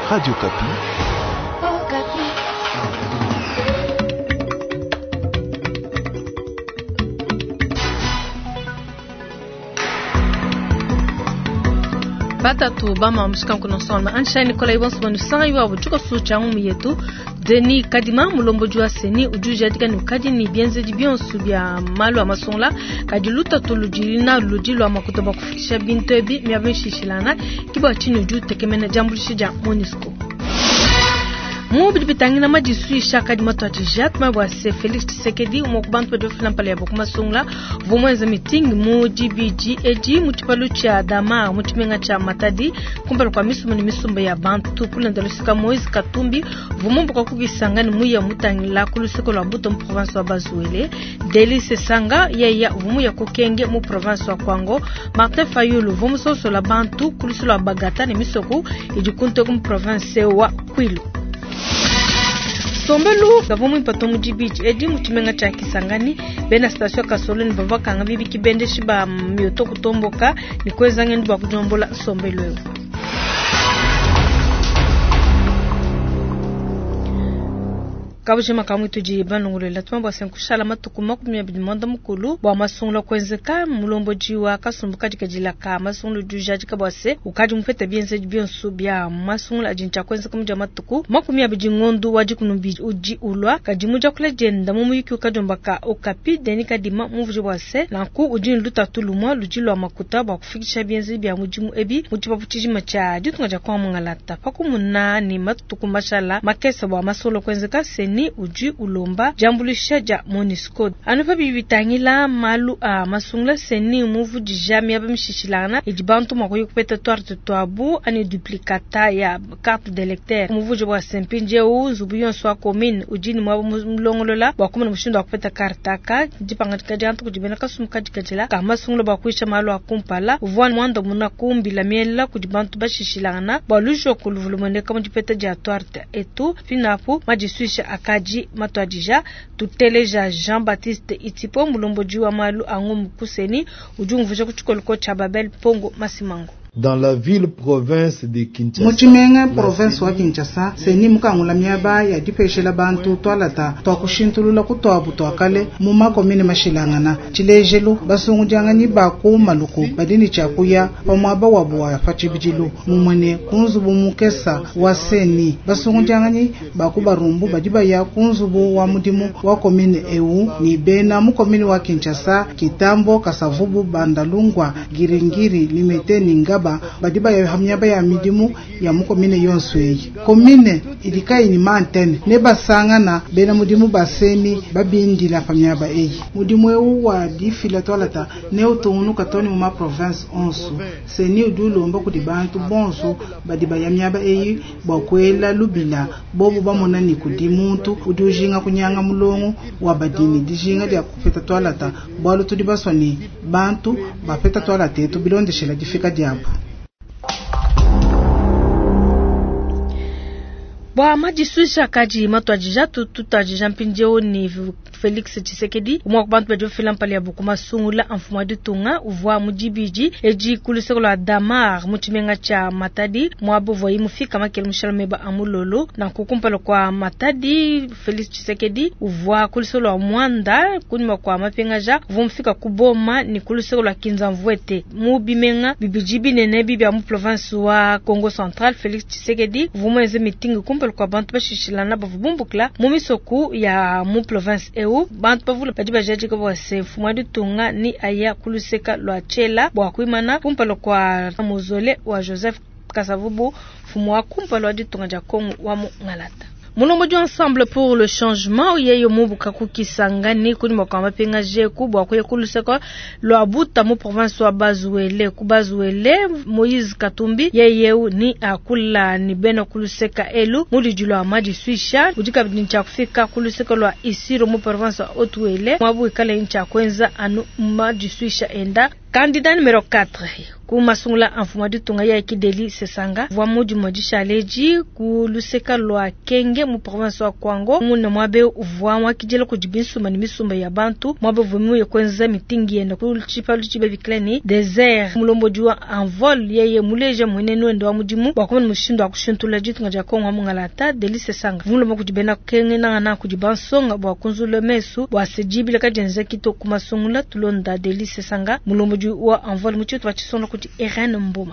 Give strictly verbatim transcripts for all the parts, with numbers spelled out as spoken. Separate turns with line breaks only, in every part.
Radio Kapi.
Oh, Kapi.
Bata tu bama mshika mkono soma ansha Nicola Ibonso banusanga iwa buchuka sucha mu yetu Deni Kadima mulombo jua seni ujuja dika nukadi ni bienze di bionsu bia malu amasonla kajiluta tulujilina lujilo amakutoba kufikisha bintu ebi miabishishilana kiba chini uju tekemena jambulisha Monisco. Mu bidibitangina majisui shaka di mato atijat mabwase Felix Tshisekedi umokubantu pedo filampale yabo kumasungla vumwenza meeting mu G B G eji mutipalucha dama mutimenga cha matadi kumpalo kwa misumu ni misumba ya bantu pulendalusika Moise Katumbi vumumbu kwa kugisangani mu ya mutangila kulusiko la buto mu province wa Bazuele Delice Sanga yaya vumu ya kukenge mu province wa Kwango Martin Fayulu vumu soso la bantu kulusiko la Bagata ni misoku ijukunte mu province wa Kwilu. Sombelu gavumu impato mu G B G edi mutimenga cha Kisangani bena station Kasolo ni bavaka ngabibi kibende shiba myoto kutomboka ni kweza ngendu bakujombola Sombelu. Kabuje makamu tuji banungule latuma bwa senkushala matuku makumi abiri monda mukulu bwa masungula kwenzeka mulombo jiwa kasumbuka jikajila ka masungulu jujaji kabwase ukadi mfete bienze bionsu bya masungula ajincha kwenzeka mja matuku makumi abiri ngondu waji kunumbi uji ulwa kajimuja kula jenda mumuyiki ukajombaka Okapi deni kadima muvuje bwase lanku uji luta tulumwa lujilo makuta bwa kufikisha bienze bya mujimu ebi mujipapuchiji macha jitunga jakwa mungalata pakumuna ni matuku mashala makesa bwa masungula kwenzeka ni uji ulomba jambulisha ja Monisco anufa bibitangila malu a masungla seni muvu dijami abamshishilana ijibantu makoyo kupeta twarte twabu ani duplicata ya carte d'électeur muvu jo bwa sempinje u zubuyon swa commune ujini mwabo mlongolola bakumana mushindo kupeta kartaka jipangatika jantu kujibena kasumka jikajela kama sungla bakuisha malu akumpala uvwan mwanda muna kumbila miela kujibantu bashishilana balujo kuluvulumene kama jipeta ja twarte etu finapu majisuisha akaji matwadija tuteleja Jean-Baptiste Itipo mulombo jiwa malu ango mkuseni ujunguvusha kuchukoliko cha Babel Pongo Masimango.
Dans la ville province de Kinshasa
Muchimenga province wa Kinshasa seni mukangula miaba ya dipeshela bantu twalata twakushintulula kutwabu twakale mu makomine mashilangana chilejelu basungu jangani baku maluku badini chakuya pamwaba wabwa fachibijilu mumwene kunzubu mukesa wa seni basungu jangani baku barumbu badiba ya kunzubu wa mudimu wa komine eu ni bena mu komine wa Kinshasa Kitambo Kasavubu Bandalungwa Giringiri Limete Ninga badiba ya hamyaba ya midimu ya mukomine yonsweyi komine ilikai ni mantene ne basangana bena mudimu baseni babindila famyaba eyi mudimu ewu wa difila twalata ne utunu katoni mu ma province onsu seni udulomba kudi bantu bonso badiba ya myaba eyi bakwela lubila bobo bamona ni kudi muntu udujinga kunyanga mulongo wa badini dijinga dia kupeta twalata bwalo tudi basoni bantu bapeta twalata etu bilonde shela difika diabo. Bwa majisuisha kaji matwajija tutajija mpinjeo ni Felix Tshisekedi umwa kubantu bejo filampali ya bukuma sungula anfuma ditunga uvwa mujibiji eji kuliseko la damar mutimenga cha matadi mwabo voyi mufika makele mushalmeba amulolo na kukumpalo kwa matadi Felix Tshisekedi uvwa kuliseko la mwanda kunima kwa mapengaja vumfika kuboma ni kuliseko la kinzamvwete mubimenga bibijibi nene bibi ya mu province wa Congo Central Felix Tshisekedi vumweze mitingi kumpalo kwa bantu bashishilana bavubumbukla mumisoku ya mu province eu bantu bavula badiba jaji ko bose fumadi tunga ni aya kuluseka lwa chela bwa kuimana kumpalo kwa mozole wa Joseph Kasavubu fumu wa kumpalo adi tunga ja Kongo wa mu ngalata. Mulombo du ensemble pour le changement yeyo mubuka kukisangani kunima kwa mapenga je kubwa kwa kuluseka lo abuta mu province wa Bazuele ku Bazuele Moise Katumbi yeyeu ni akula ni beno kuluseka elu mudi julo amadi swisha udika bidincha kufika kuluseka lo isiro mu province wa Otuele mwabu ikale incha kwenza anu madi swisha enda Candidat numéro quatre. Kumasungula anfuma ditunga ya Kideli Sesanga vwa mudi modisha leji ku luseka lwa Kenge mu province wa Kwango muna mwabe vwa mwa kijela kujibinsu mani misumba ya bantu mwabe vumu ya kwenza mitingi yenda ku chipa luchibe bikleni desert mulombo jua en vol yeye muleja mwenenu endo wa mudimu wakumani mushindo wa kushuntula jitunga jako nga mungalata Deli Sesanga mulombo kujibena Kenge na na kujibansonga bwa kunzule mesu bwa sejibile kajenze kito kumasungula tulonda Deli Sesanga mulombo jua en vol muchitu wachisono Irene Mboma.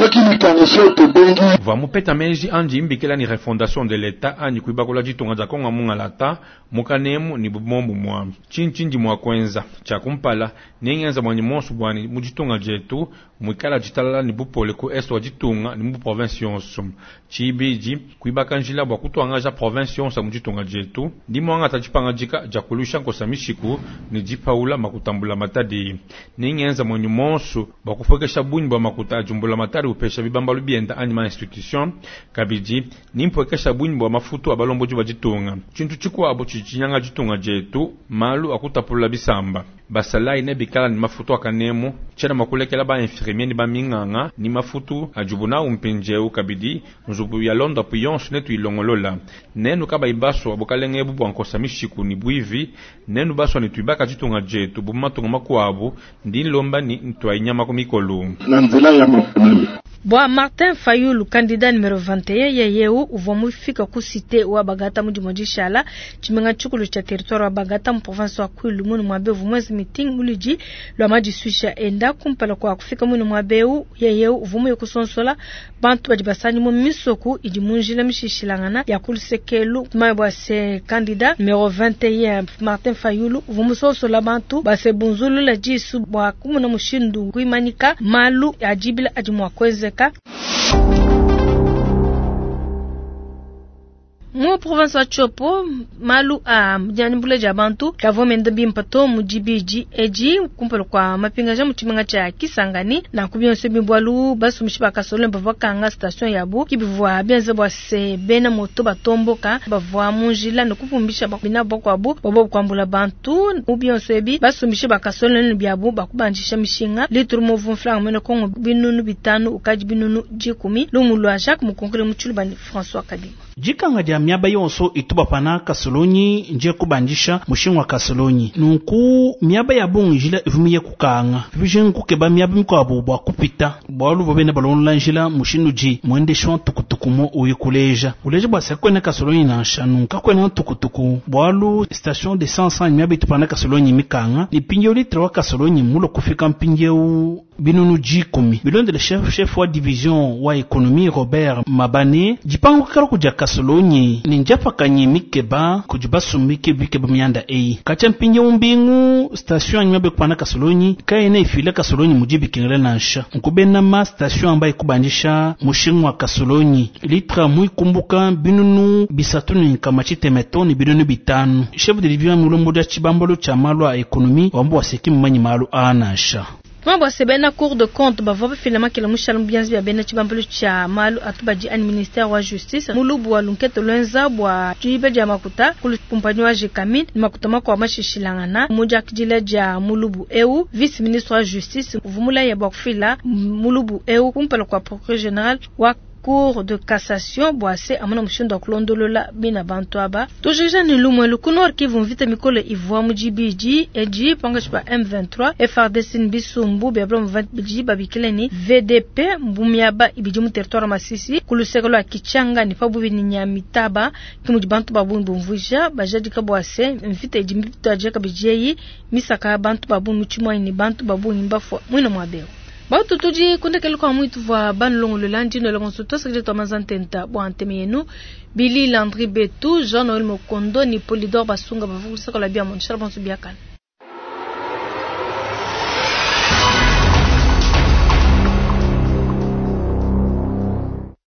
Vamu peta meji anji imbikela ni refondation de l'État ani kuibakola jitunga za konga mungalata mukanemu ni bumombu mwa chinchinji mwa kwenza cha kumpala nengenza mwanyi monsu bwani mujitunga jetu mwikala jitala ni bupole ku est wa jitunga ni mu province yonso chibiji kuibakanjila bwa kutwanga province yonso mujitunga jetu ndi mwanga tajipanga jika jakulusha nkosa mishiku ni jipaula makutambula matadi nengenza mwanyi monsu bwa kufokesha bunyi bwa makuta jumbula matari upesha bibamba lubienda anima institution kabiji nimpwekesha bunyi bwa mafutu abalombo juba jitunga chintu chikwa abo chichinyanga jitunga jetu malu akutapula bisamba basalai ne bikala ni mafutu akanemu chena makulekela ba infirmier ni ba minganga ni mafutu ajubuna umpinjeu kabidi nzubu ya londa piyonsu netu ilongolola nenu kaba ibaso abokalenge bubu ankosa mishiku ni buivi nenu baso ni tuibaka jitunga jetu bumatunga makuabu ndi lomba ni ntwa inyama kumikolu
nanzela ya mafunali.
Bwa Martin Fayulu, candidat numéro vingt et un ya yeu uvomu fika ku cité wa Bagata mudi modishala chimenga chukulu cha territoire wa Bagata mu province wa Kwilu munu mwabe uvumwezi meeting muliji lwa maji suisha enda kumpala kwa kufika munu mwabeu ya yeu uvumu yokusonsola bantu bajibasani mu misoku idi munjila mishishilangana ya kulusekelu mabwa se candidat numéro vingt et un Martin Fayulu uvumu sonsola bantu base bunzulu la jisu bwa kumuna mushindu kuimanika malu ajibila ajimwa kweze Mu province wa Chopo malu a mjani mbule jabantu kavo mendambi mpato mujibiji eji kumpelo kwa mapingaja mutimenga cha Kisangani na kubionse bimboalu basu mshiba kasole mbavwa kanga station yabu kibivwa bienze bwa se bena moto batomboka bavwa munjila nokupumbisha bakubina boko abu babo kwambula bantu ubionse bi basu mshiba kasole nbiabu bakubanjisha mishinga litru movu flang meno kongo binunu bitanu ukaji binunu jikumi lumulu a Jacques mukonkole mchulu bani François Kadima
jikanga dia miaba yonso ituba pana Kasolonyi nje kubanjisha mushingwa Kasolonyi nunku miaba ya bunjila ivumiye kukanga vijen kukeba miaba mkwabo bwa kupita bwalu bobena balonla njila mushinu ji mwende shwan tukutukumo uyikuleja uleja bwa sekwena Kasolonyi na shanu kakwena tukutuku bwalu station de cent miaba itupana Kasolonyi mikanga ipinje litre wa Kasolonyi mulo kufika mpinje u binunu jikumi bilonde le chef chef wa division wa économie Robert Mabane jipango karo kuja Kasolonyi ninjapa kanyi mikeba kujibasumike bikeba mianda ei kacha mpinje umbingu station nyabe kupana Kasolonyi kaine ifile Kasolonyi mujibi kingere nansha nkubena ma station ambaye kubanjisha mushingwa Kasolonyi litra mui kumbuka binunu bisatuni kamachite metoni binunu bitanu chef de division mulomboda chibambolo cha malwa économie wambo wasekimu manyi malu anasha
Mwabo sebena cour de compte bavobe finalement kila mushalu bianzi ya bena chibambulu cha malu atubaji an ministère wa justice mulubu wa lunketo lenza bwa tuibe ja makuta kulu kumpanywa jekamin makuta mako wa mashishilangana muja kijile ja mulubu eu vice ministre wa justice uvumula ya bakufila mulubu eu kumpala kwa procureur général wa cour de cassation boase amana mushindo kulondolola bina bantu aba tojeja ni lumwe lukunor kivu mvita mikolo ivwa mujibiji eji pangashpa M vingt-trois F R D C bisumbu bebro mvati babikileni V D P mbumiaba ibiji mu territoire masisi kulusekolo akichanga ni pabu bini nyamitaba kimujibantu babu mbumvuja bajaji kabwase mvita eji mbita jeka bijeyi misaka bantu babu muchimwa ni bantu babu nimbafo mwina mwabeo Bautu tuji kunde keluka mwitu va ban longo le landi no longo soto sekje to mazantenta bo antemenu Billy Landry Betu Jean Noël Mokondo ni Polydor Basunga bavusa ko la bia mon charbon subiakan